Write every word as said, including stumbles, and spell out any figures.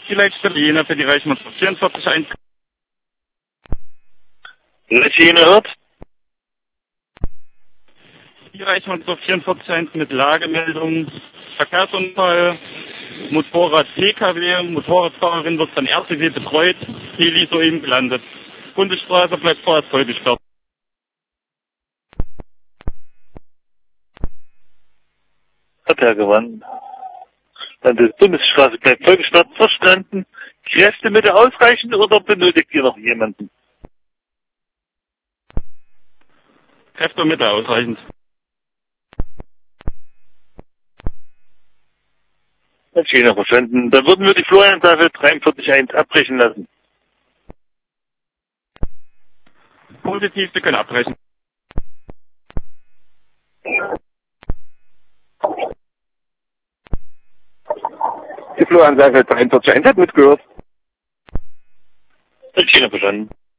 Die Leitstelle Jena für die Reichsmannschaft vierundvierzig eins. Jena hört. Die Reichsmannschaft vierundvierzig eins mit Lagemeldung. Verkehrsunfall. Motorrad P K W. Motorradfahrerin wird von R T W betreut. Heli soeben gelandet. Bundesstraße bleibt vorerst voll gesperrt. Hat er gewonnen. Dann die Bundesstraße bleibt vollgesperrt. Verstanden. Kräftemittel ausreichend oder benötigt ihr noch jemanden? Kräftemittel ausreichend. Das ist Jena verstanden. Dann würden wir die Florian-Tafel dreiundvierzig eins abbrechen lassen. Positiv, wir können abbrechen. Die Florian-Tafel dreiundvierzig eins hat mitgehört. Das ist Jena verstanden.